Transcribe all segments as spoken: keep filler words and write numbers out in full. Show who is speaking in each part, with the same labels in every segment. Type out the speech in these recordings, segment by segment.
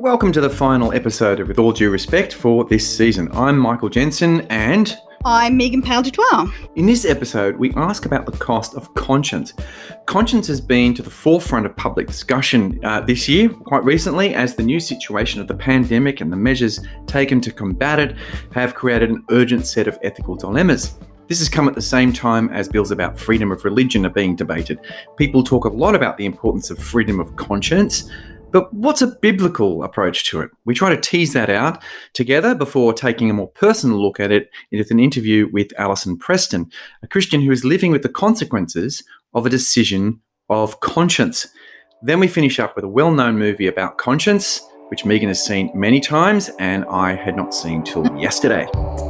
Speaker 1: Welcome to the final episode of With All Due Respect for this season. I'm Michael Jensen and...
Speaker 2: I'm Megan Powell-Dutoit.
Speaker 1: In this episode, we ask about the cost of conscience. Conscience has been to the forefront of public discussion uh, this year, quite recently, as the new situation of the pandemic and the measures taken to combat it have created an urgent set of ethical dilemmas. This has come at the same time as bills about freedom of religion are being debated. People talk a lot about the importance of freedom of conscience, but what's a biblical approach to it? We try to tease that out together before taking a more personal look at it with an interview with Alison Preston, a Christian who is living with the consequences of a decision of conscience. Then we finish up with a well-known movie about conscience, which Megan has seen many times and I had not seen till yesterday.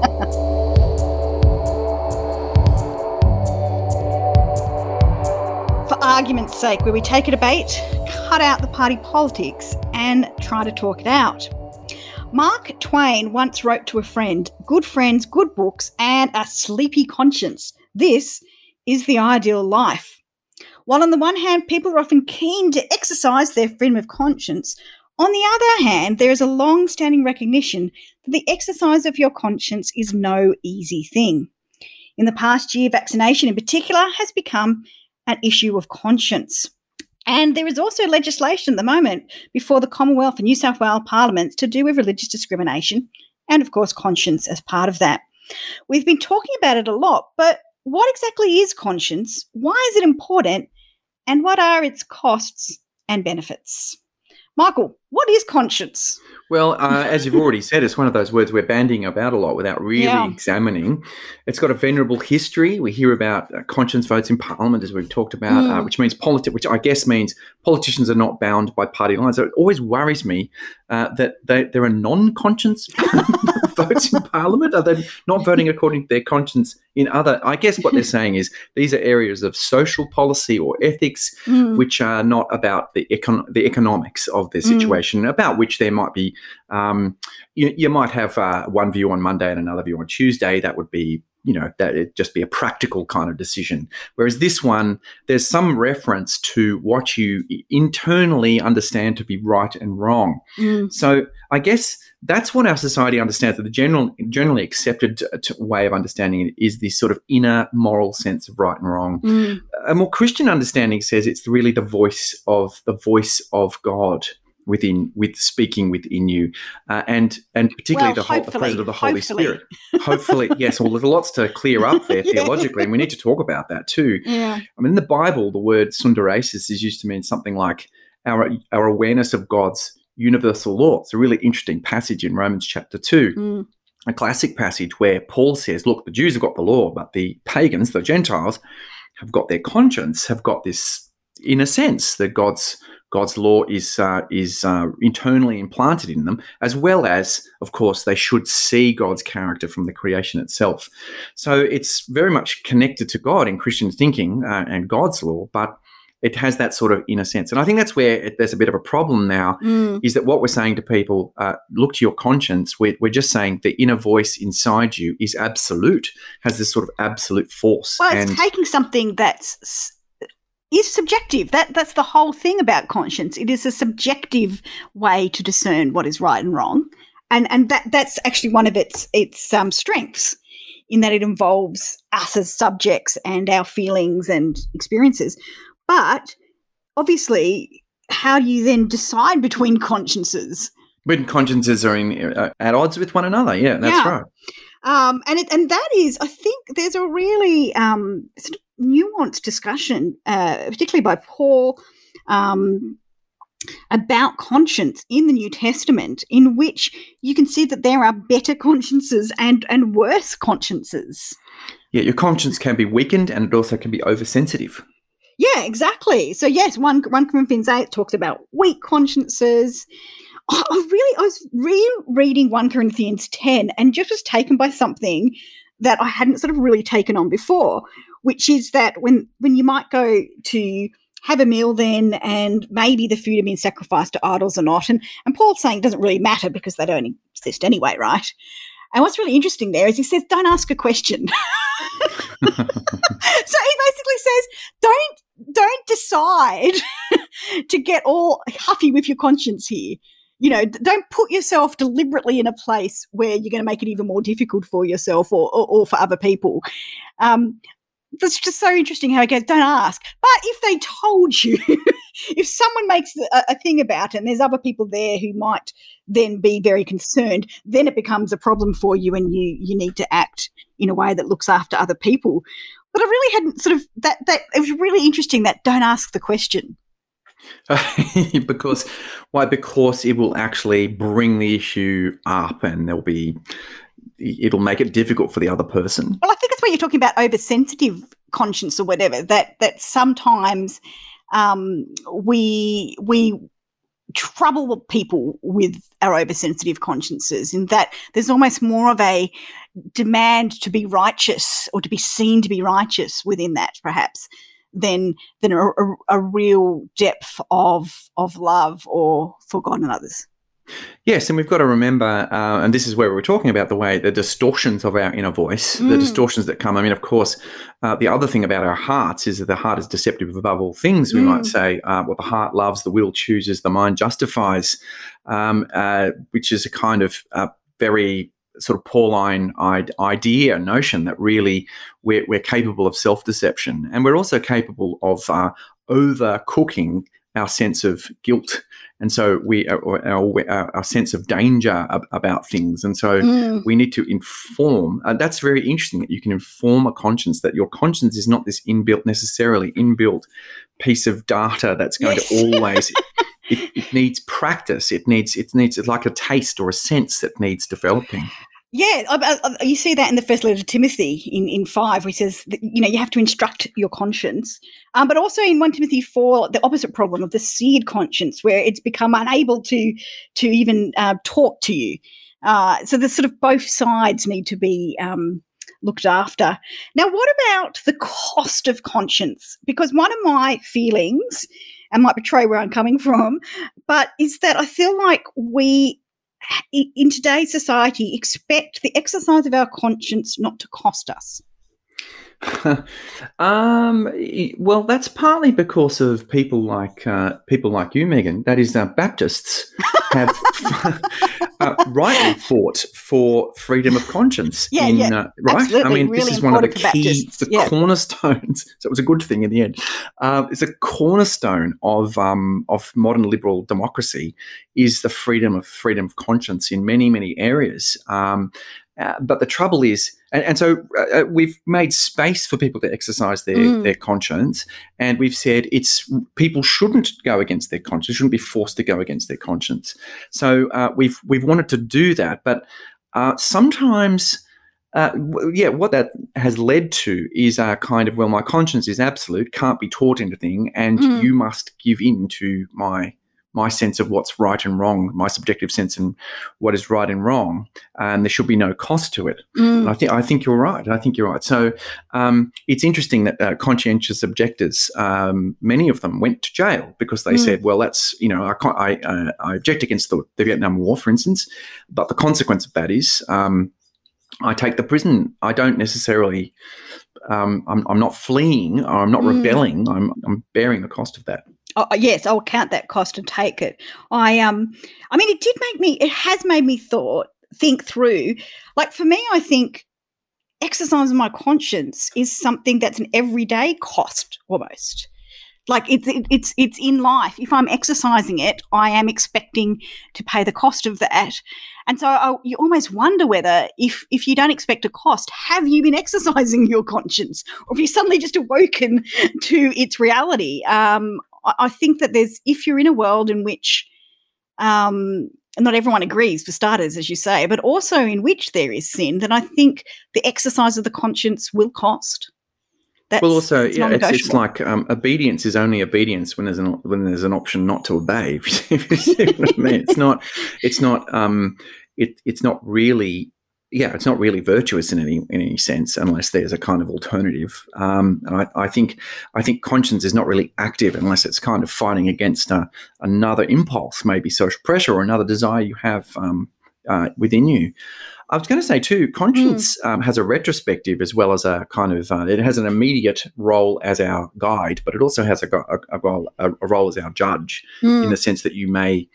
Speaker 2: For argument's sake, where we take a debate, cut out the party politics and try to talk it out. Mark Twain once wrote to a friend, "Good friends, good books, and a sleepy conscience. This is the ideal life." While on the one hand, people are often keen to exercise their freedom of conscience, on the other hand, there is a long-standing recognition that the exercise of your conscience is no easy thing. In the past year, vaccination in particular has become an issue of conscience. And there is also legislation at the moment before the Commonwealth and New South Wales parliaments to do with religious discrimination and, of course, conscience as part of that. We've been talking about it a lot, but what exactly is conscience? Why is it important? And what are its costs and benefits? Michael, what is conscience?
Speaker 1: Well, uh, as you've already said, it's one of those words we're bandying about a lot without really
Speaker 2: Yeah.
Speaker 1: examining. It's got a venerable history. We hear about uh, conscience votes in Parliament, as we've talked about,
Speaker 2: Mm.
Speaker 1: uh, which means politi- which I guess means politicians are not bound by party lines. So it always worries me uh, that they, there are non-conscience votes in Parliament. Are they not voting according to their conscience in other? I guess what they're saying is these are areas of social policy or ethics,
Speaker 2: Mm.
Speaker 1: which are not about the econ- the economics of the situation, mm. about which there might be. Um, you, you might have uh, one view on Monday and another view on Tuesday. That would be, you know, that it'd just be a practical kind of decision. Whereas this one, there's some reference to what you internally understand to be right and wrong.
Speaker 2: Mm.
Speaker 1: So I guess that's what our society understands. That the general, generally accepted t- way of understanding it is this sort of inner moral sense of right and wrong.
Speaker 2: Mm.
Speaker 1: A more Christian understanding says it's really the voice of the voice of God within, with speaking within you, uh, and and particularly
Speaker 2: Well,
Speaker 1: the, whole, the
Speaker 2: hopefully,
Speaker 1: presence of the Holy
Speaker 2: hopefully.
Speaker 1: Spirit. Hopefully, yes. Well, there's lots to clear up there
Speaker 2: Yeah.
Speaker 1: theologically, and we need to talk about that too.
Speaker 2: Yeah.
Speaker 1: I mean, in the Bible, the word sundaresis is used to mean something like our our awareness of God's universal law. It's a really interesting passage in Romans chapter two.
Speaker 2: Mm.
Speaker 1: A classic passage where Paul says, look, the Jews have got the law, but the pagans, the Gentiles, have got their conscience, have got this, in a sense, that God's God's law is uh, is uh, internally implanted in them, as well as, of course, they should see God's character from the creation itself. So it's very much connected to God in Christian thinking uh, and God's law, but it has that sort of inner sense. And I think that's where it, there's a bit of a problem now,
Speaker 2: Mm.
Speaker 1: is that what we're saying to people, uh, look to your conscience, we're, we're just saying the inner voice inside you is absolute, has this sort of absolute force.
Speaker 2: Well, it's
Speaker 1: and
Speaker 2: taking something that's is subjective. That that's the whole thing about conscience. It is a subjective way to discern what is right and wrong, and and that that's actually one of its its um, strengths, in that it involves us as subjects and our feelings and experiences. But obviously, how do you then decide between consciences?
Speaker 1: when consciences are in, uh, at odds with one another. Yeah, that's
Speaker 2: Yeah.
Speaker 1: right.
Speaker 2: Um, and it, and that is, I think, there's a really um, sort of nuanced discussion, uh, particularly by Paul, um, about conscience in the New Testament, in which you can see that there are better consciences and and worse consciences.
Speaker 1: Yeah, your conscience can be weakened, and it also can be oversensitive.
Speaker 2: Yeah, exactly. So yes, one one Corinthians eight talks about weak consciences. I I really, I was rereading one Corinthians ten and just was taken by something that I hadn't sort of really taken on before, which is that when when you might go to have a meal then, and maybe the food had been sacrificed to idols or not, and and Paul's saying it doesn't really matter because they don't exist anyway, right? And what's really interesting there is he says, don't ask a question. So he basically says, don't don't decide to get all huffy with your conscience here. you know, d- don't put yourself deliberately in a place where you're going to make it even more difficult for yourself or, or, or for other people. Um, that's just so interesting how it goes, don't ask. But if they told you, if someone makes a, a thing about it and there's other people there who might then be very concerned, then it becomes a problem for you and you you need to act in a way that looks after other people. But I really hadn't sort of, that, that it was really interesting that don't ask the question.
Speaker 1: because why? Because it will actually bring the issue up, and there'll be it'll make it difficult for the other person.
Speaker 2: Well, I think it's what you're talking about, oversensitive conscience or whatever. That that sometimes um, we we trouble people with our oversensitive consciences, in that there's almost more of a demand to be righteous or to be seen to be righteous within that, perhaps, than than a, a, a real depth of of love or for God and others.
Speaker 1: Yes, and we've got to remember, uh, and this is where we're talking about the way the distortions of our inner voice,
Speaker 2: Mm.
Speaker 1: the distortions that come. I mean, of course, uh, the other thing about our hearts is that the heart is deceptive above all things. We
Speaker 2: Mm.
Speaker 1: might say, uh, what the heart loves, the will chooses, the mind justifies, um, uh, which is a kind of uh, very sort of Pauline idea, notion that really we're, we're capable of self-deception, and we're also capable of uh, overcooking our sense of guilt. And so we, our, our, our sense of danger ab- about things. And so
Speaker 2: Mm.
Speaker 1: we need to inform. Uh, that's very interesting that you can inform a conscience, that your conscience is not this inbuilt, necessarily inbuilt piece of data that's going
Speaker 2: Yes.
Speaker 1: to always, it, it needs practice. It needs, it needs like a taste or a sense that needs developing.
Speaker 2: Yeah, I, I, you see that in the first letter to Timothy in, in five, where he says that, you know, you have to instruct your conscience. Um, but also in First Timothy four, the opposite problem of the seared conscience, where it's become unable to to even uh, talk to you. Uh, so there's sort of both sides need to be um, looked after. Now, what about the cost of conscience? Because one of my feelings, and might betray where I'm coming from, but is that I feel like we, in today's society, expect the exercise of our conscience not to cost us.
Speaker 1: um, well, that's partly because of people like uh, people like you, Megan. That is, uh, Baptists have uh, rightly fought for freedom of conscience.
Speaker 2: Yeah,
Speaker 1: in,
Speaker 2: yeah,
Speaker 1: uh, right.
Speaker 2: absolutely.
Speaker 1: I mean,
Speaker 2: Really
Speaker 1: this is one of the
Speaker 2: important for
Speaker 1: key,
Speaker 2: Baptists,
Speaker 1: the
Speaker 2: yeah.
Speaker 1: cornerstones. So it was a good thing in the end. Uh, it's a cornerstone of um, of modern liberal democracy, is the freedom of freedom of conscience in many many areas. Um, Uh, but the trouble is, and, and so uh, we've made space for people to exercise their,
Speaker 2: Mm.
Speaker 1: their conscience, and we've said it's people shouldn't go against their conscience, shouldn't be forced to go against their conscience. So uh, we've we've wanted to do that, but uh, sometimes, uh, w- yeah, what that has led to is a kind of, well, my conscience is absolute, can't be taught anything, and
Speaker 2: Mm.
Speaker 1: you must give in to my my sense of what's right and wrong, my subjective sense and what is right and wrong, and there should be no cost to it.
Speaker 2: Mm.
Speaker 1: And I think I think you're right. I think you're right. So um, it's interesting that uh, conscientious objectors, um, many of them went to jail because they
Speaker 2: Mm.
Speaker 1: said, "Well, that's you know, I can't, I, uh, I object against the, the Vietnam War, for instance, but the consequence of that is um, I take the prison. I don't necessarily. Um, I'm, I'm not fleeing. Or I'm not
Speaker 2: Mm.
Speaker 1: rebelling. I'm, I'm bearing the cost of that."
Speaker 2: Oh, yes, I'll count that cost and take it. I um, I mean, it did make me. It has made me thought, think through. Like for me, I think exercising my conscience is something that's an everyday cost almost. Like it's it, it's it's in life. If I'm exercising it, I am expecting to pay the cost of that, and so I, you almost wonder whether, if if you don't expect a cost, have you been exercising your conscience, or have you suddenly just awoken to its reality? Um, I, I think that there's, if you're in a world in which um, not everyone agrees, for starters, as you say, but also in which there is sin, then I think the exercise of the conscience will cost. That's,
Speaker 1: well, also,
Speaker 2: it's
Speaker 1: yeah, it's, it's
Speaker 2: non-negotiable.
Speaker 1: like um, obedience is only obedience when there's an when there's an option not to obey. If you see what I mean, it's not, it's not, um, it, it's not really, yeah, it's not really virtuous in any in any sense unless there's a kind of alternative. Um, and I, I think I think conscience is not really active unless it's kind of fighting against uh, another impulse, maybe social pressure or another desire you have um, uh, within you. I was going to say too, conscience um, has a retrospective as well as a kind of, uh, it has an immediate role as our guide, but it also has a, a, a, role, a, a role as our judge
Speaker 2: Mm.
Speaker 1: in the sense that you may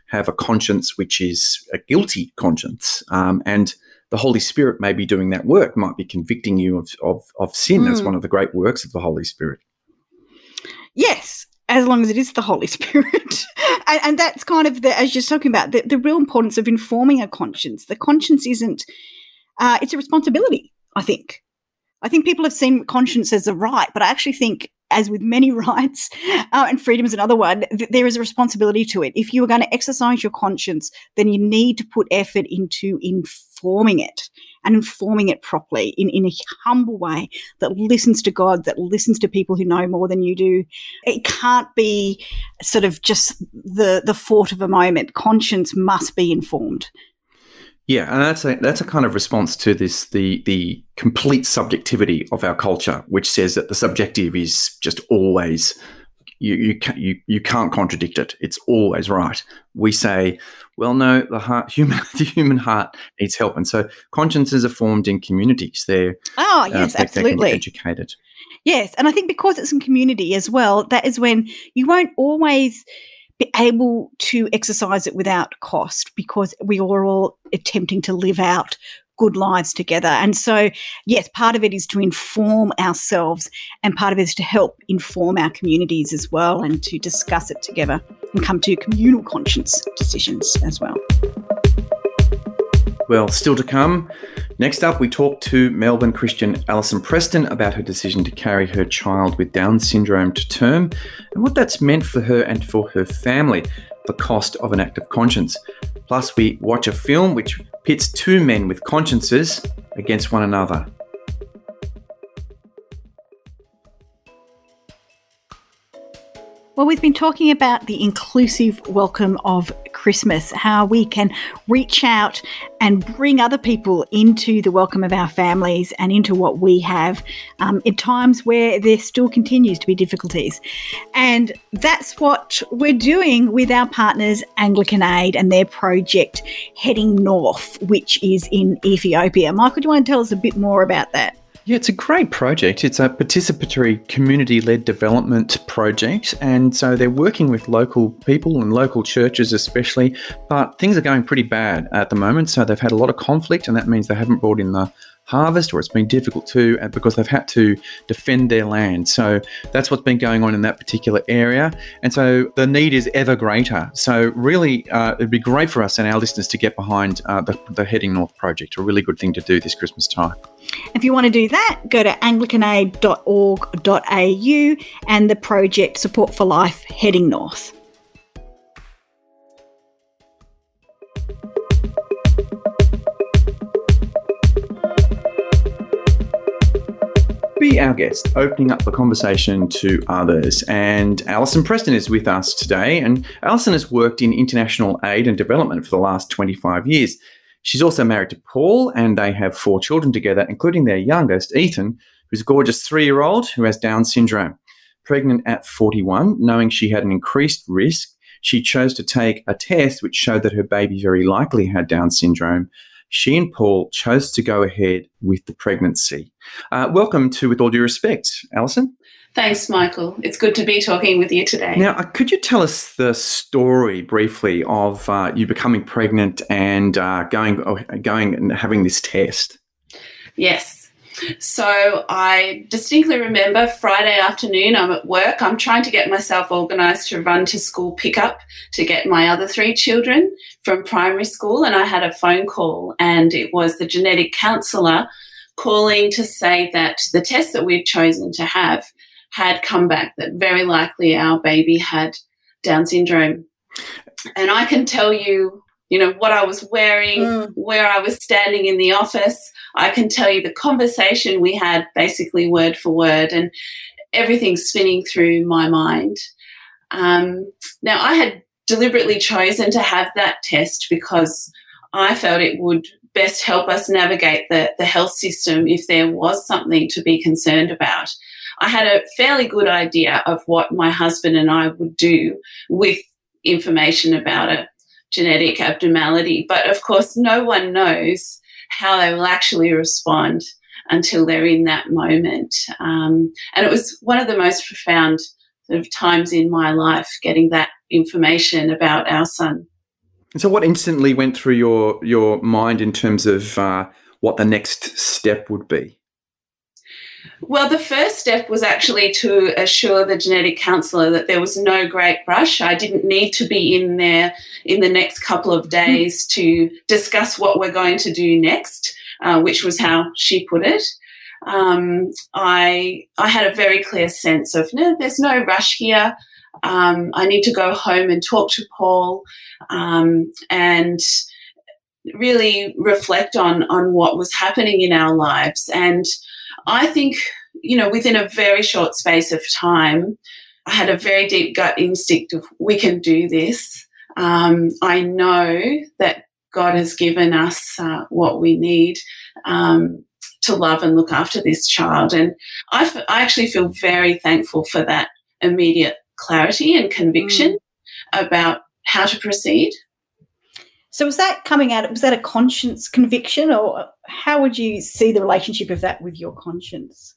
Speaker 1: have a conscience which is a guilty conscience, um, and the Holy Spirit may be doing that work, might be convicting you of, of, of sin.
Speaker 2: Mm.
Speaker 1: As one of the great works of the Holy Spirit.
Speaker 2: Yes, as long as it is the Holy Spirit. and, and that's kind of, the, as you're talking about, the, the real importance of informing a conscience. The conscience isn't, uh, it's a responsibility, I think. I think people have seen conscience as a right, but I actually think, as with many rights uh, and freedoms, another one, th- there is a responsibility to it. If you are going to exercise your conscience, then you need to put effort into informing it and informing it properly in, in a humble way that listens to God, that listens to people who know more than you do. It can't be sort of just the, the thought of a moment. Conscience must be informed.
Speaker 1: Yeah, and that's a that's a kind of response to this the the complete subjectivity of our culture, which says that the subjective is just always you you ca- you you can't contradict it. It's always right. We say, well, no, the heart human the human heart needs help, and so consciences are formed in communities. They're
Speaker 2: oh yes,
Speaker 1: uh, they,
Speaker 2: absolutely
Speaker 1: they can be educated.
Speaker 2: Yes, and I think because it's in community as well, that is when you won't always be able to exercise it without cost, because we are all attempting to live out good lives together. And so, yes, part of it is to inform ourselves, and part of it is to help inform our communities as well, and to discuss it together and come to communal conscience decisions as well.
Speaker 1: Well, still to come. Next up, we talk to Melbourne Christian Alison Preston about her decision to carry her child with Down syndrome to term and what that's meant for her and for her family, the cost of an act of conscience. Plus, we watch a film which pits two men with consciences against one another.
Speaker 2: Well, we've been talking about the inclusive welcome of Christmas, how we can reach out and bring other people into the welcome of our families and into what we have um, in times where there still continues to be difficulties. And that's what we're doing with our partners Anglican Aid and their project Heading North, which is in Ethiopia. Michael, do you want to tell us a bit more about that?
Speaker 1: Yeah, it's a great project. It's a participatory community-led development project, and so they're working with local people and local churches especially, but things are going pretty bad at the moment, so they've had a lot of conflict, and that means they haven't brought in the harvest, or it's been difficult too, because they've had to defend their land. So that's what's been going on in that particular area, and so the need is ever greater. So really, uh, it'd be great for us and our listeners to get behind uh, the, the Heading North project, a really good thing to do this Christmas time.
Speaker 2: If you want to do that, go to anglican aid dot org dot a u and the project Support for Life Heading North.
Speaker 1: Be our guest, opening up the conversation to others. And Alison Preston is with us today. And Alison has worked in international aid and development for the last twenty-five years. She's also married to Paul, and they have four children together, including their youngest, Ethan, who's a gorgeous three-year-old who has Down syndrome. Pregnant at forty-one, knowing she had an increased risk, she chose to take a test which showed that her baby very likely had Down syndrome. She and Paul chose to go ahead with the pregnancy. Uh, welcome to With All Due Respect, Alison.
Speaker 3: Thanks, Michael. It's good to be talking with you today.
Speaker 1: Now, uh, could you tell us the story briefly of uh, you becoming pregnant and uh, going, oh, going and having this test?
Speaker 3: Yes. So I distinctly remember Friday afternoon, I'm at work. I'm trying to get myself organised to run to school pickup to get my other three children from primary school, and I had a phone call, and it was the genetic counsellor calling to say that the test that we'd chosen to have had come back, that very likely our baby had Down syndrome. And I can tell you, you know, what I was wearing, mm. where I was standing in the office. I can tell you the conversation we had basically word for word, and everything's spinning through my mind. Um, now, I had deliberately chosen to have that test because I felt it would best help us navigate the, the health system if there was something to be concerned about. I had a fairly good idea of what my husband and I would do with information about a genetic abnormality, but of course no one knows how they will actually respond until they're in that moment. Um, and it was one of the most profound sort of times in my life, getting that information about our son.
Speaker 1: And so what instantly went through your your mind in terms of uh, what the next step would be?
Speaker 3: Well, the first step was actually to assure the genetic counsellor that there was no great rush. I didn't need to be in there in the next couple of days to discuss what we're going to do next, uh, which was how she put it. Um, I I had a very clear sense of, no, there's no rush here. Um, I need to go home and talk to Paul um, and really reflect on, on what was happening in our lives. And I think, you know, within a very short space of time, I had a very deep gut instinct of, we can do this. Um, I know that God has given us uh, what we need um, to love and look after this child. And I, f- I actually feel very thankful for that immediate clarity and conviction mm. about how to proceed.
Speaker 2: So was that coming out, was that a conscience conviction, or how would you see the relationship of that with your conscience?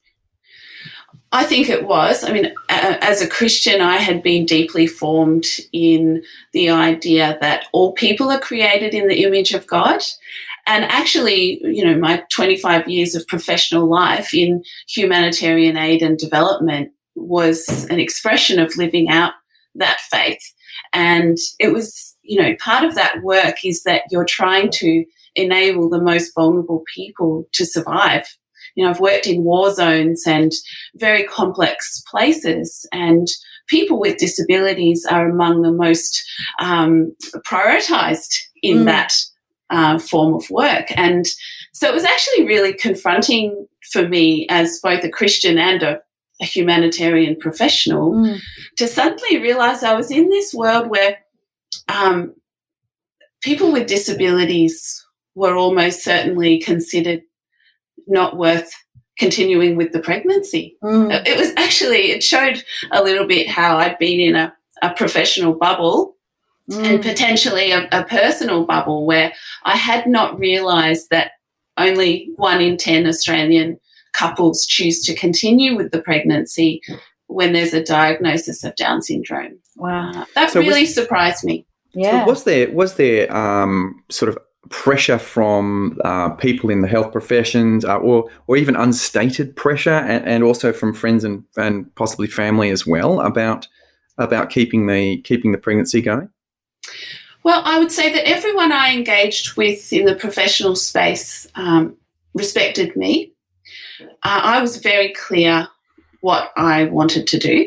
Speaker 3: I think it was. I mean, uh, as a Christian, I had been deeply formed in the idea that all people are created in the image of God. And actually, you know, my twenty-five years of professional life in humanitarian aid and development was an expression of living out that faith. And it was, you know, part of that work is that you're trying to enable the most vulnerable people to survive. You know, I've worked in war zones and very complex places, and people with disabilities are among the most um, prioritised in mm. that uh, form of work. And so it was actually really confronting for me as both a Christian and a a humanitarian professional mm. to suddenly realise I was in this world where um, people with disabilities were almost certainly considered not worth continuing with the pregnancy. Mm. It was actually, it showed a little bit how I'd been in a, a professional bubble mm. and potentially a, a personal bubble where I had not realised that only one in ten Australian couples choose to continue with the pregnancy when there's a diagnosis of Down syndrome.
Speaker 2: Wow.
Speaker 3: Uh, that so really was, surprised me.
Speaker 2: Yeah.
Speaker 1: So was there was there um, sort of pressure from uh, people in the health professions uh, or or even unstated pressure and, and also from friends and, and possibly family as well about about keeping the keeping the pregnancy going?
Speaker 3: Well, I would say that everyone I engaged with in the professional space um, respected me. Uh, I was very clear what I wanted to do,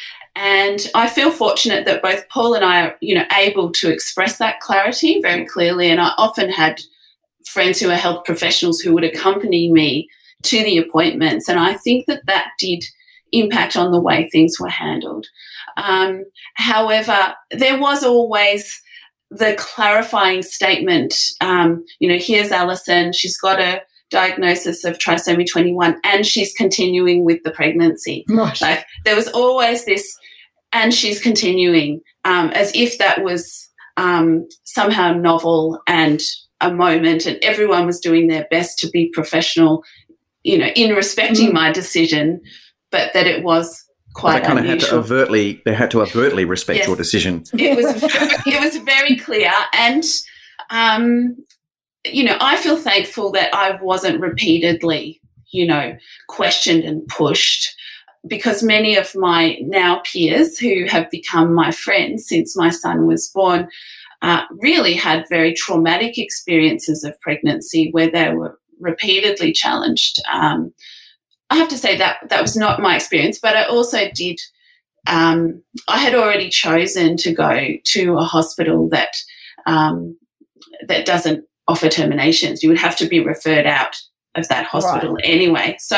Speaker 3: and I feel fortunate that both Paul and I are, you know, able to express that clarity very clearly. And I often had friends who are health professionals who would accompany me to the appointments, and I think that that did impact on the way things were handled. Um, however, there was always the clarifying statement. Um, you know, here's Alison. She's got a diagnosis of trisomy twenty-one and she's continuing with the pregnancy.
Speaker 2: Right.
Speaker 3: Like there was always this, and she's continuing, um, as if that was um, somehow novel and a moment, and everyone was doing their best to be professional, you know, in respecting mm. my decision, but that it was quite
Speaker 1: well, they kind
Speaker 3: unusual.
Speaker 1: of had to overtly, they had to overtly respect
Speaker 3: yes.
Speaker 1: your decision.
Speaker 3: It was, it was very clear, and um, you know, I feel thankful that I wasn't repeatedly, you know, questioned and pushed, because many of my now peers who have become my friends since my son was born uh, really had very traumatic experiences of pregnancy where they were repeatedly challenged. Um, I have to say that that was not my experience, but I also did, um, I had already chosen to go to a hospital that um, that doesn't offer terminations. You would have to be referred out of that hospital right. anyway. So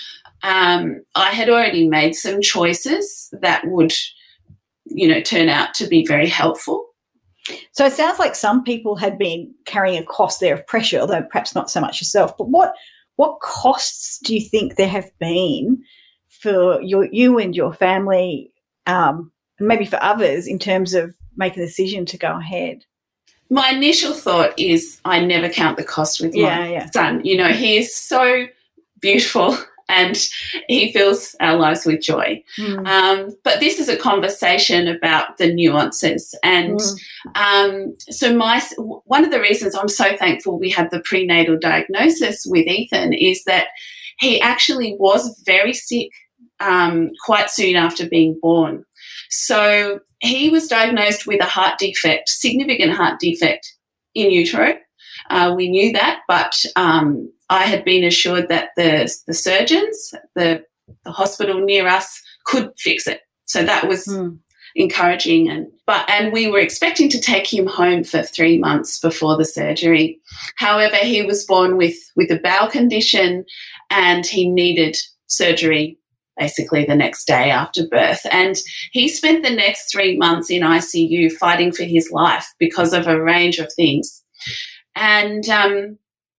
Speaker 3: um, I had already made some choices that would, you know, turn out to be very helpful.
Speaker 2: So it sounds like some people had been carrying a cost there of pressure, although perhaps not so much yourself. But what what costs do you think there have been for your, you and your family, um, and maybe for others, in terms of making a decision to go ahead?
Speaker 3: My initial thought is I never count the cost with
Speaker 2: yeah,
Speaker 3: my
Speaker 2: yeah.
Speaker 3: son. You know, he is so beautiful and he fills our lives with joy. Mm. Um, but this is a conversation about the nuances. And mm. um, so my one of the reasons I'm so thankful we had the prenatal diagnosis with Ethan is that he actually was very sick um, quite soon after being born. So he was diagnosed with a heart defect, significant heart defect in utero. Uh, we knew that, but um, I had been assured that the, the surgeons, the, the hospital near us could fix it. So that was mm. encouraging. And but and we were expecting to take him home for three months before the surgery. However, he was born with, with a bowel condition and he needed surgery basically the next day after birth. And he spent the next three months in I C U fighting for his life because of a range of things. And um,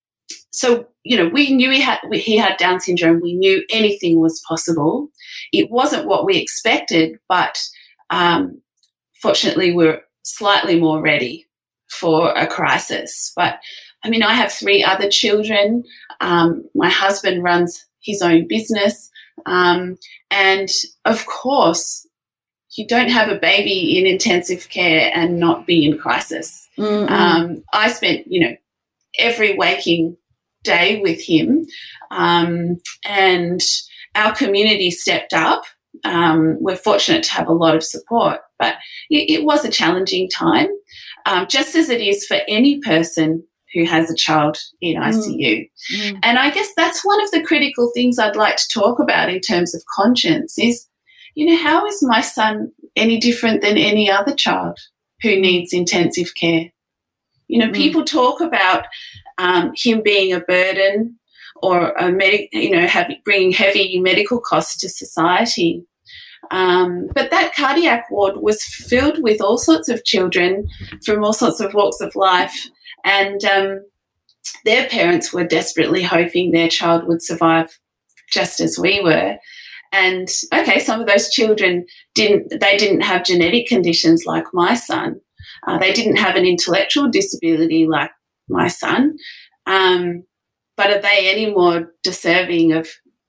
Speaker 3: so, you know, we knew he had he had Down syndrome. We knew anything was possible. It wasn't what we expected, but um, fortunately we're slightly more ready for a crisis. But, I mean, I have three other children. Um, my husband runs his own business. Um, and, of course, you don't have a baby in intensive care and not be in crisis. Mm-hmm. Um, I spent, you know, every waking day with him, um, and our community stepped up. Um, we're fortunate to have a lot of support, but it, it was a challenging time, um, just as it is for any person who has a child in I C U. Mm. And I guess that's one of the critical things I'd like to talk about in terms of conscience is, you know, how is my son any different than any other child who needs intensive care? You know, mm. people talk about um, him being a burden or, a med- you know, have, bringing heavy medical costs to society. Um, but that cardiac ward was filled with all sorts of children from all sorts of walks of life, and um, their parents were desperately hoping their child would survive just as we were. And, okay, some of those children didn't, they didn't have genetic conditions like my son. Uh, they didn't have an intellectual disability like my son. Um, but are they any more deserving of,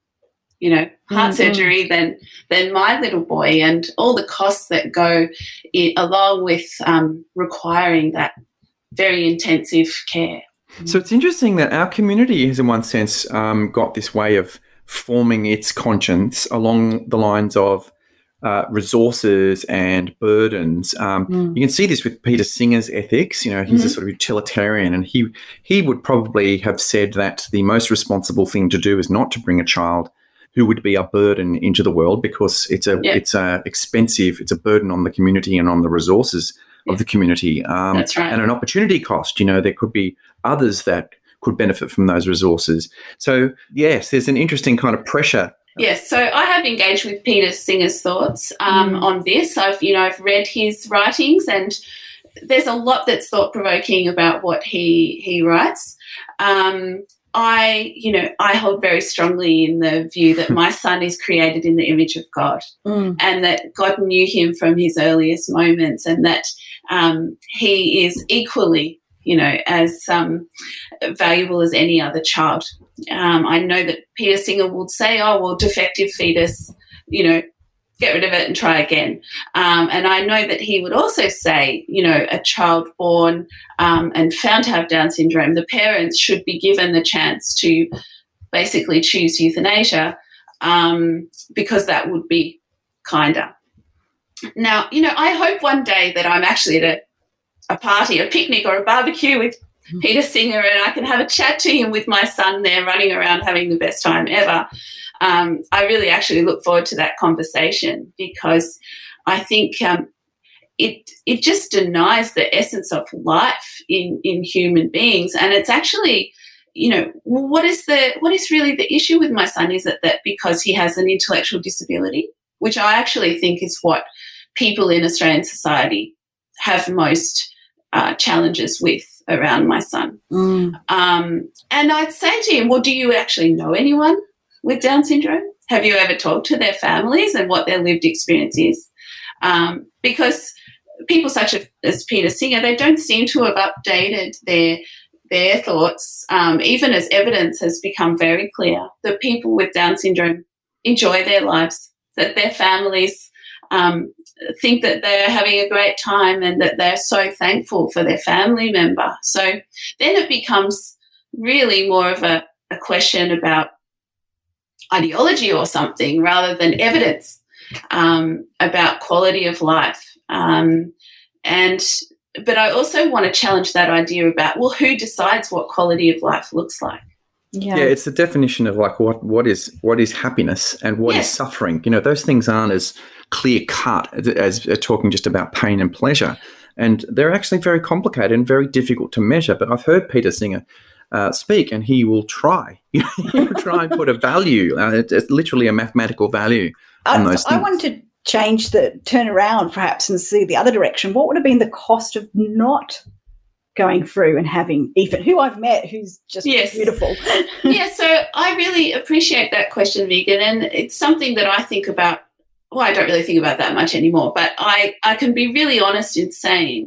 Speaker 3: you know, heart mm-hmm. surgery than than my little boy, and all the costs that go in, along with um, requiring that very intensive care.
Speaker 1: So it's interesting that our community has, in one sense, um, got this way of forming its conscience along the lines of uh, resources and burdens. Um, mm. You can see this with Peter Singer's ethics. You know, he's mm-hmm. a sort of utilitarian, and he he would probably have said that the most responsible thing to do is not to bring a child who would be a burden into the world, because it's a yeah. it's a expensive, it's a burden on the community and on the resources of the community, um,
Speaker 3: That's right.
Speaker 1: and an opportunity cost. You know, there could be others that could benefit from those resources. So, yes, there's an interesting kind of pressure.
Speaker 3: Yes, so I have engaged with Peter Singer's thoughts um, mm. on this. I've, you know, I've read his writings, and there's a lot that's thought-provoking about what he he writes. Um, I, you know, I hold very strongly in the view that my son is created in the image of God, mm. and that God knew him from his earliest moments, and that um, he is equally, you know, as um, valuable as any other child. Um, I know that Peter Singer would say, oh, well, defective fetus, you know, get rid of it and try again. Um, and I know that he would also say, you know, a child born um, and found to have Down syndrome, the parents should be given the chance to basically choose euthanasia, um, because that would be kinder. Now, you know, I hope one day that I'm actually at a, a party, a picnic or a barbecue with Peter Singer, and I can have a chat to him with my son there running around having the best time ever. Um, I really actually look forward to that conversation, because I think um, it it just denies the essence of life in, in human beings. And it's actually, you know, what is the what is really the issue with my son? Is it that because he has an intellectual disability, which I actually think is what people in Australian society have most uh, challenges with around my son. Mm. Um, and I'd say to him, well, do you actually know anyone with Down syndrome? Have you ever talked to their families and what their lived experience is? Um, because people such as Peter Singer, they don't seem to have updated their their thoughts, um, even as evidence has become very clear that people with Down syndrome enjoy their lives, that their families um, think that they're having a great time and that they're so thankful for their family member. So then it becomes really more of a, a question about ideology or something rather than evidence um, about quality of life. Um, and but I also want to challenge that idea about, well, who decides what quality of life looks like?
Speaker 1: Yeah, yeah, it's the definition of like what what is what is happiness and what yes. is suffering. You know, those things aren't as clear cut as, as uh, talking just about pain and pleasure, and they're actually very complicated and very difficult to measure. But I've heard Peter Singer uh, speak, and he will try. He will try and put a value. Uh, it's, it's literally a mathematical value on
Speaker 2: I,
Speaker 1: those things.
Speaker 2: I want to change the turn around perhaps and see the other direction. What would have been the cost of not going through and having Ethan, who I've met, who's just yes. beautiful?
Speaker 3: Yeah, so I really appreciate that question, Megan, and it's something that I think about. Well, I don't really think about that much anymore, but I, I can be really honest in saying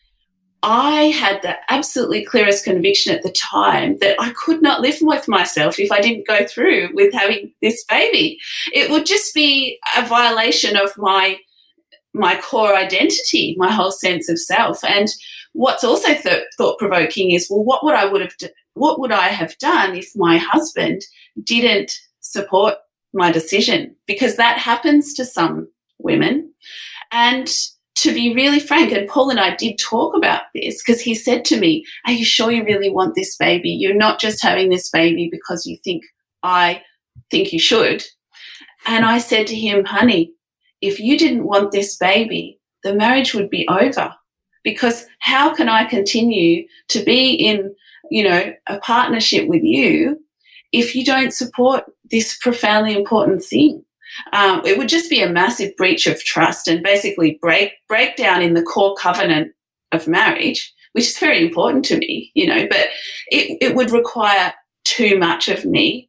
Speaker 3: I had the absolutely clearest conviction at the time that I could not live with myself if I didn't go through with having this baby. It would just be a violation of my my core identity, my whole sense of self. And what's also th- thought-provoking is, well, what would I would have d- what would I have done if my husband didn't support my decision? Because that happens to some women. And to be really frank, and Paul and I did talk about this, because he said to me, are you sure you really want this baby? You're not just having this baby because you think I think you should. And I said to him, honey, if you didn't want this baby, the marriage would be over. Because how can I continue to be in, you know, a partnership with you if you don't support this profoundly important thing? Um, it would just be a massive breach of trust and basically break breakdown in the core covenant of marriage, which is very important to me, you know, but it, it would require too much of me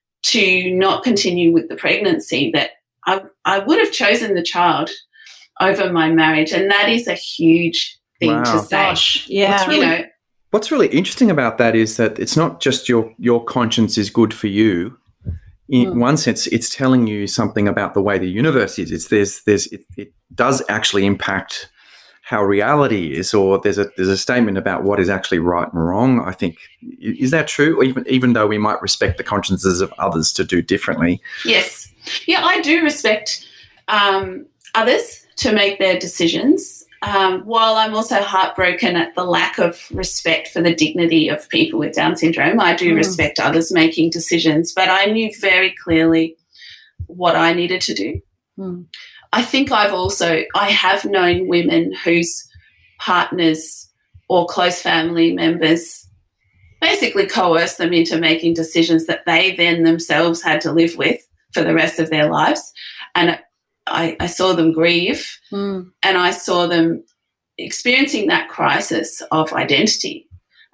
Speaker 3: to not continue with the pregnancy, that I, I would have chosen the child over my marriage. And that is a huge thing wow. to say.
Speaker 2: Gosh, yeah.
Speaker 1: What's really,
Speaker 3: you know,
Speaker 1: what's really interesting about that is that it's not just your, your conscience is good for you. In mm. one sense, it's telling you something about the way the universe is. It's there's there's it, it does actually impact how reality is, or there's a there's a statement about what is actually right and wrong. I think, is that true? Or even even though we might respect the consciences of others to do differently.
Speaker 3: Yes, yeah, I do respect um, others to make their decisions. Um, while I'm also heartbroken at the lack of respect for the dignity of people with Down syndrome, I do mm. respect others making decisions, but I knew very clearly what I needed to do.
Speaker 2: Mm.
Speaker 3: I think I've also, I have known women whose partners or close family members basically coerced them into making decisions that they then themselves had to live with for the rest of their lives. And I, I saw them grieve
Speaker 2: mm.
Speaker 3: and I saw them experiencing that crisis of identity.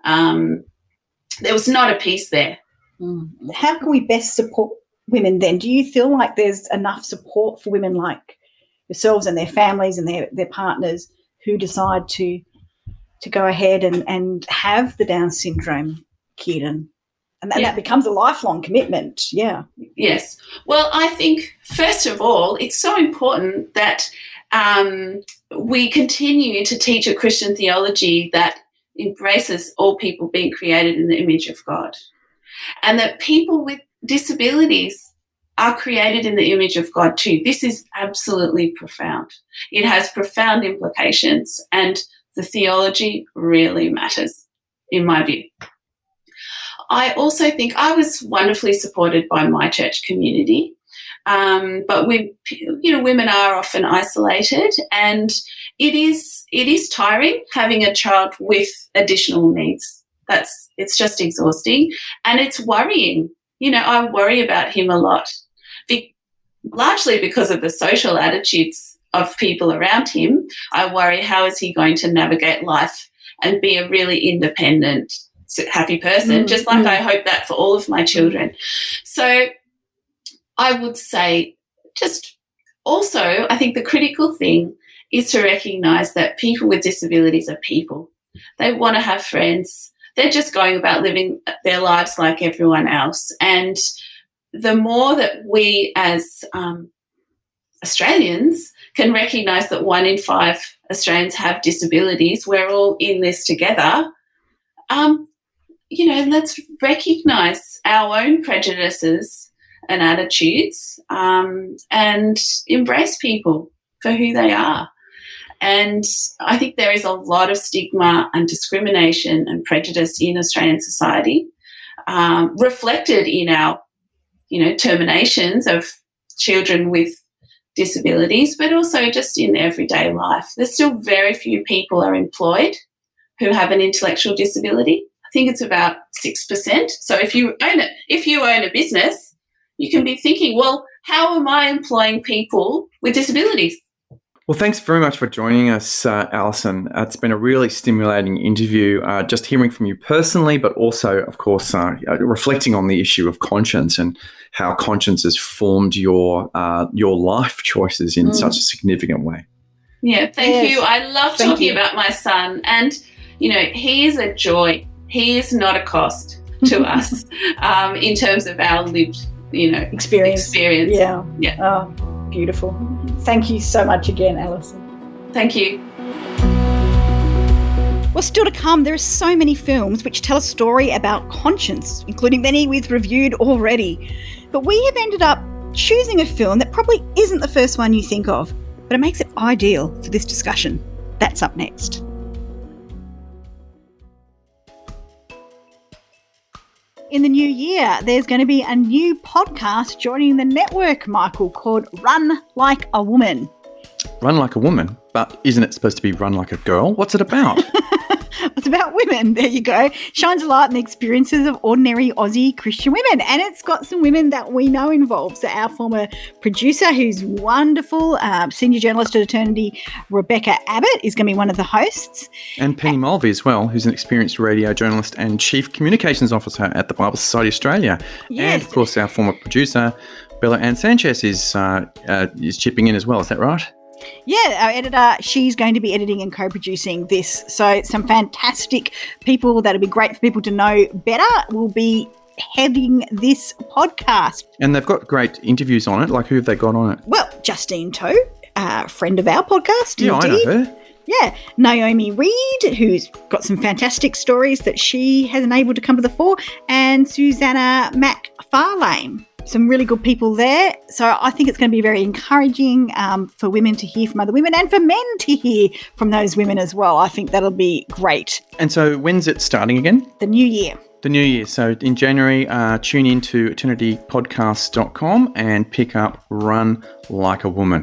Speaker 3: Um, there was not a peace there.
Speaker 2: Mm. How can we best support women then? Do you feel like there's enough support for women like yourselves and their families and their, their partners who decide to to go ahead and, and have the Down syndrome kid, and And, and yeah. that becomes a lifelong commitment, yeah.
Speaker 3: Yes. Well, I think, first of all, it's so important that um, we continue to teach a Christian theology that embraces all people being created in the image of God, and that people with disabilities are created in the image of God too. This is absolutely profound. It has profound implications, and the theology really matters, in my view. I also think I was wonderfully supported by my church community, um, but we, you know, women are often isolated, and it is it is tiring having a child with additional needs. That's it's just exhausting, and it's worrying. You know, I worry about him a lot, be, largely because of the social attitudes of people around him. I worry, how is he going to navigate life and be a really independent, happy person, mm, just like mm. I hope that for all of my children. So I would say just also I think the critical thing is to recognise that people with disabilities are people. They want to have friends. they're just going about living their lives like everyone else. And the more that we as um, Australians can recognise that one in five Australians have disabilities, we're all in this together, um, you know, let's recognise our own prejudices and attitudes um, and embrace people for who they are. And I think there is a lot of stigma and discrimination and prejudice in Australian society, um, reflected in our, you know, terminations of children with disabilities, but also just in everyday life. There's still very few people are employed who have an intellectual disability. I think it's about six percent. So if you own it, if you own a business, you can be thinking, well, how am I employing people with disabilities?
Speaker 1: Well, thanks very much for joining us, uh, Alison. Uh, it's been a really stimulating interview, uh, just hearing from you personally, but also, of course, uh, reflecting on the issue of conscience and how conscience has formed your uh, your life choices in mm. such a significant way.
Speaker 3: Yeah, thank
Speaker 2: yes.
Speaker 3: you. I love
Speaker 2: thank
Speaker 3: talking
Speaker 2: you.
Speaker 3: about my son. And, you know, he is a joy. He is not a cost to us um, in terms of our lived, you know,
Speaker 2: experience.
Speaker 3: experience.
Speaker 2: Yeah.
Speaker 3: Yeah.
Speaker 2: Oh, beautiful. Thank you so much again, Alison.
Speaker 3: Thank you.
Speaker 2: Well, still to come, there are so many films which tell a story about conscience, including many we've reviewed already. But we have ended up choosing a film that probably isn't the first one you think of, but it makes it ideal for this discussion. That's up next. In the new year, there's going to be a new podcast joining the network, Michael, called Run Like a Woman.
Speaker 1: Run Like a Woman? But isn't it supposed to be Run Like a Girl? What's it about?
Speaker 2: It's about women. There you go. Shines a light on the experiences of ordinary Aussie Christian women. And it's got some women that we know involved. So our former producer, who's wonderful, uh, senior journalist at Eternity, Rebecca Abbott, is going to be one of the hosts.
Speaker 1: And Penny Mulvey as well, who's an experienced radio journalist and Chief Communications Officer at the Bible Society Australia.
Speaker 2: Yes.
Speaker 1: And, of course, our former producer, Bella Ann Sanchez, is, uh, uh, is chipping in as well. Is that right?
Speaker 2: Yeah, our editor, she's going to be editing and co-producing this. So some fantastic people that'll be great for people to know better will be heading this podcast.
Speaker 1: And they've got great interviews on it. Like, who have they got on it?
Speaker 2: Well, Justine Toe, a friend of our podcast.
Speaker 1: Yeah,
Speaker 2: indeed.
Speaker 1: I know her.
Speaker 2: Yeah, Naomi Reid, who's got some fantastic stories that she hasn't able to come to the fore, and Susanna McFarlane. Some really good people there. So I think it's going to be very encouraging um, for women to hear from other women and for men to hear from those women as well. I think that'll be great.
Speaker 1: And so when's it starting again?
Speaker 2: The new year.
Speaker 1: The new year. So in January, uh, tune in to eternity podcast dot com and pick up Run Like a Woman.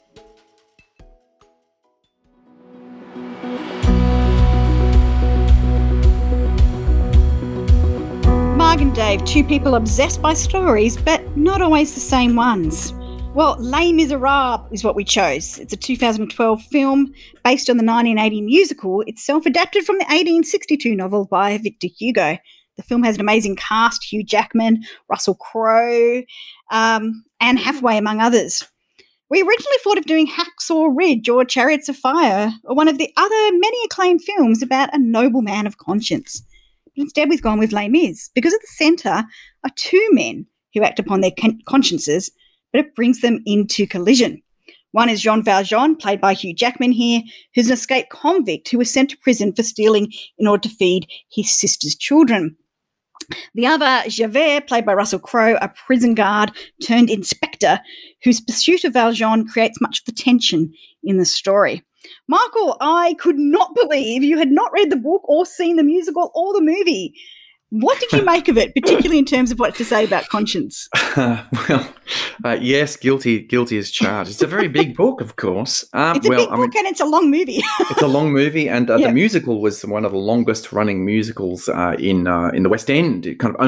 Speaker 2: Marg and Dave, two people obsessed by stories, but not always the same ones. Well, Les Miserables is what we chose. It's a two thousand twelve film based on the nineteen eighty musical, itself adapted from the eighteen sixty-two novel by Victor Hugo. The film has an amazing cast: Hugh Jackman, Russell Crowe, um, Anne Hathaway, among others. We originally thought of doing Hacksaw Ridge or Chariots of Fire, or one of the other many acclaimed films about a noble man of conscience. But instead we've gone with Les Mis, because at the centre are two men who act upon their con- consciences, but it brings them into collision. One is Jean Valjean, played by Hugh Jackman here, who's an escaped convict who was sent to prison for stealing in order to feed his sister's children. The other, Javert, played by Russell Crowe, a prison guard turned inspector, whose pursuit of Valjean creates much of the tension in the story. Michael, I could not believe you had not read the book or seen the musical or the movie. What did you make of it, particularly in terms of what to say about conscience?
Speaker 1: Uh, well, uh, yes, guilty, guilty as charged. It's a very big book, of course. Um,
Speaker 2: it's a
Speaker 1: well,
Speaker 2: big
Speaker 1: I
Speaker 2: book
Speaker 1: mean,
Speaker 2: and it's a long movie.
Speaker 1: It's a long movie, and uh,
Speaker 2: Yeah.
Speaker 1: the musical was one of the longest running musicals uh, in uh, in the West End. It kind of only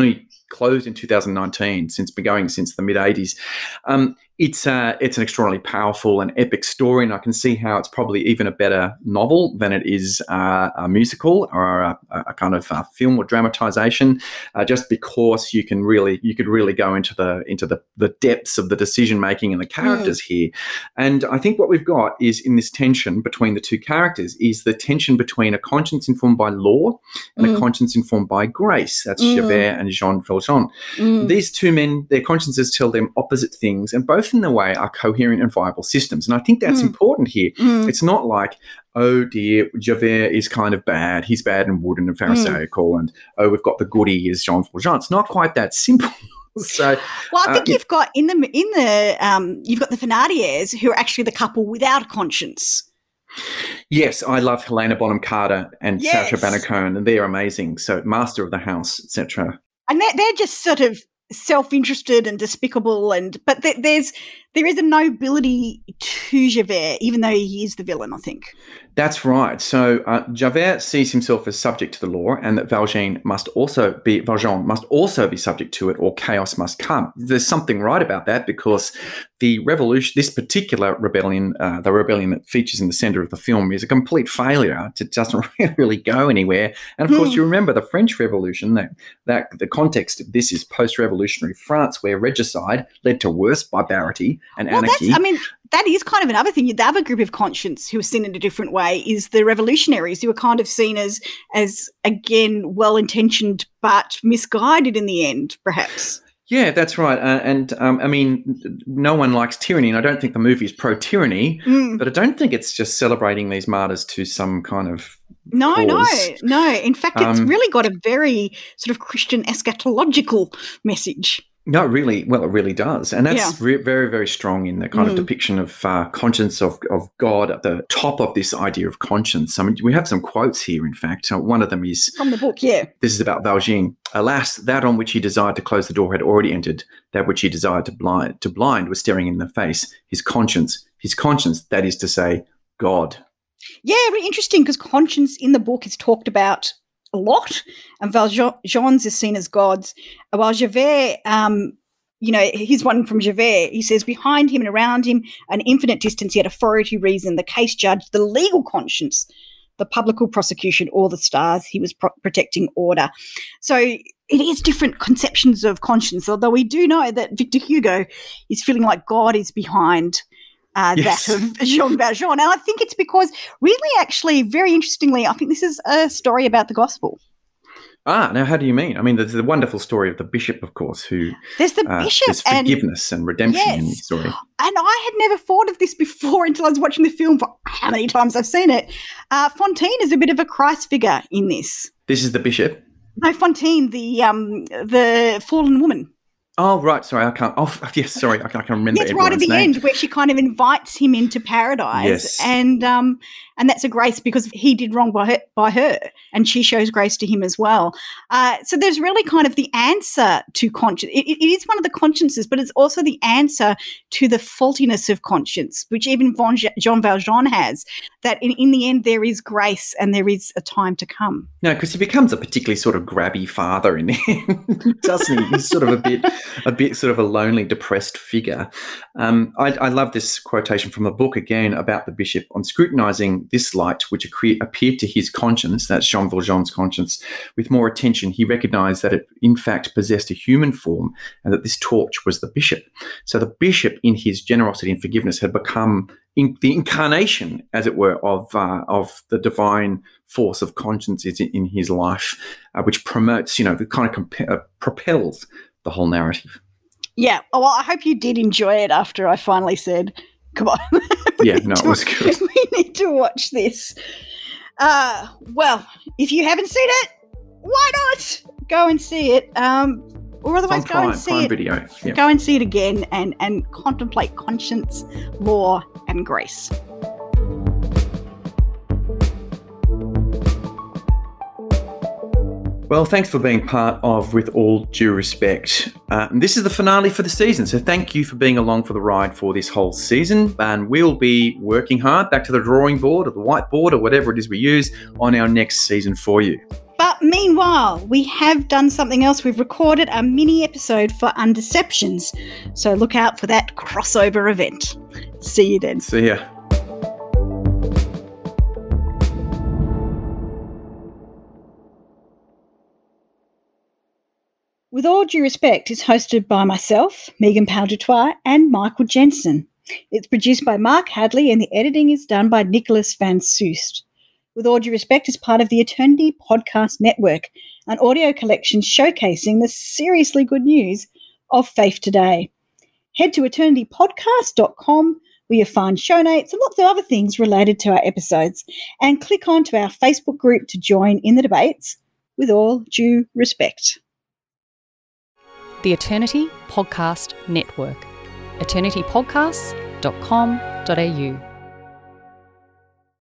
Speaker 1: closed in two thousand nineteen, since been going since the mid eighties. Um, it's uh, it's an extraordinarily powerful and epic story, and I can see how it's probably even a better novel than it is uh, a musical or a, a kind of a film or dramatization. Uh, just because you can really you could really go into the into the, the depths of the decision making and the characters mm. here. And I think what we've got is in this tension between the two characters is the tension between a conscience informed by law and mm. a conscience informed by grace. That's mm. Javert and Jean Valjean. Mm. These two men, their consciences tell them opposite things, and both in their way are coherent and viable systems. And I think that's mm. important here. Mm. It's not like, oh dear, Javert is kind of bad. He's bad and wooden and pharisaical. Mm. And, oh, we've got the goody is Jean Valjean. It's not quite that simple. So,
Speaker 2: well, I think
Speaker 1: uh,
Speaker 2: you've got in the in the um, you've got the Thénardiers, who are actually the couple without conscience.
Speaker 1: Yes, I love Helena Bonham Carter and
Speaker 2: yes.
Speaker 1: Sacha Baron Cohen, and they're amazing. So, master of the house, et cetera.
Speaker 2: And they're, they're just sort of self-interested and despicable, and but there, there's there is a nobility to Javert, even though he is the villain, I think.
Speaker 1: That's right. So uh, Javert sees himself as subject to the law, and that Valjean must also be Valjean must also be subject to it, or chaos must come. There's something right about that, because the revolution, this particular rebellion, uh, the rebellion that features in the centre of the film, is a complete failure. It doesn't really go anywhere. And of course, you remember the French Revolution. That that the context of this is post-revolutionary France, where regicide led to worse barbarity and
Speaker 2: well,
Speaker 1: anarchy.
Speaker 2: That's, I mean, that is kind of another thing. The other group of conscience who are seen in a different way is the revolutionaries, who are kind of seen as, as again, well-intentioned but misguided in the end, perhaps.
Speaker 1: Yeah, that's right. Uh, and, um, I mean, no one likes tyranny, and I don't think the movie is pro-tyranny, mm. but I don't think it's just celebrating these martyrs to some kind of
Speaker 2: No,
Speaker 1: cause.
Speaker 2: no, no. In fact, it's
Speaker 1: um,
Speaker 2: really got a very sort of Christian eschatological message.
Speaker 1: No, really, well, it really does. And that's
Speaker 2: Yeah.
Speaker 1: re- very, very strong in the kind
Speaker 2: Mm.
Speaker 1: of depiction of uh, conscience of, of God at the top of this idea of conscience. I mean, we have some quotes here, in fact. Uh, one of them is,
Speaker 2: From the book, yeah.
Speaker 1: this is about Valjean. Alas, that on which he desired to close the door had already entered. That which he desired to blind, to blind was staring in the face. His conscience, his conscience, that is to say, God.
Speaker 2: Yeah, really interesting, because conscience in the book is talked about a lot, and Valjean's is seen as God's, while Javert, um, you know, here's one from Javert. He says, behind him and around him, an infinite distance, yet authority, reason, the case judge, the legal conscience, the public prosecution, all the stars. He was pro- protecting order. So it is different conceptions of conscience, although we do know that Victor Hugo is feeling like God is behind Uh,
Speaker 1: Yes.
Speaker 2: that of Jean Valjean. And I think it's because really, actually, very interestingly, I think this is a story about the gospel.
Speaker 1: Ah, now how do you mean? I mean, there's the wonderful story of the bishop, of course, who
Speaker 2: There's the
Speaker 1: uh,
Speaker 2: bishop
Speaker 1: there's
Speaker 2: and
Speaker 1: forgiveness and, redemption
Speaker 2: Yes.
Speaker 1: in the story.
Speaker 2: And I had never thought of this before until I was watching the film for how many times I've seen it. Uh, Fontaine is a bit of a Christ figure in this.
Speaker 1: This is the bishop.
Speaker 2: No, Fontaine, the um, the fallen woman.
Speaker 1: Oh, right. Sorry, I can't. Oh, yes, sorry. I can't, I can't remember
Speaker 2: It's right at
Speaker 1: everyone's
Speaker 2: the
Speaker 1: name.
Speaker 2: end where she kind of invites him into paradise,
Speaker 1: Yes.
Speaker 2: and um, and that's a grace because he did wrong by her, by her, and she shows grace to him as well. Uh, so there's really kind of the answer to conscience. It, it is one of the consciences, but it's also the answer to the faultiness of conscience, which even Von Jean Valjean has. That in, in the end there is grace and there is a time to come.
Speaker 1: No, because he becomes a particularly sort of grabby father in the end, doesn't he? He's sort of a bit, a bit sort of a lonely, depressed figure. Um, I, I love this quotation from the book again about the bishop. On scrutinising this light, which accre- appeared to his conscience, that's Jean Valjean's conscience, with more attention, he recognised that it in fact possessed a human form, and that this torch was the bishop. So the bishop, in his generosity and forgiveness, had become in the incarnation, as it were, of uh, of the divine force of conscience in, in his life, uh, which promotes, you know, the kind of comp- uh, propels the whole narrative.
Speaker 2: Yeah. Oh, well, I hope you did enjoy it after I finally said, come on.
Speaker 1: Yeah, no, it was good.
Speaker 2: We need to watch this. Uh, well, if you haven't seen it, why not? Go and see it. Um, or otherwise,
Speaker 1: It's
Speaker 2: go
Speaker 1: on Prime,
Speaker 2: and see
Speaker 1: Prime
Speaker 2: it.
Speaker 1: Video. Yeah.
Speaker 2: Go and see it again and, and contemplate conscience, law, and grace.
Speaker 1: Well, thanks for being part of With All Due Respect. Uh, and this is the finale for the season, so thank you for being along for the ride for this whole season. And we'll be working hard back to the drawing board or the whiteboard or whatever it is we use on our next season for you.
Speaker 2: But meanwhile, we have done something else. We've recorded a mini episode for Undeceptions. So look out for that crossover event. See you then.
Speaker 1: See ya.
Speaker 2: With All Due Respect is hosted by myself, Megan Powell-Dutoit, and Michael Jensen. It's produced by Mark Hadley and the editing is done by Nicholas Van Soest. With All Due Respect is part of the Eternity Podcast Network, an audio collection showcasing the seriously good news of faith today. Head to eternity podcast dot com where you'll find show notes and lots of other things related to our episodes, and click on to our Facebook group to join in the debates. With all due respect.
Speaker 4: The Eternity Podcast Network. eternity podcasts dot com dot a u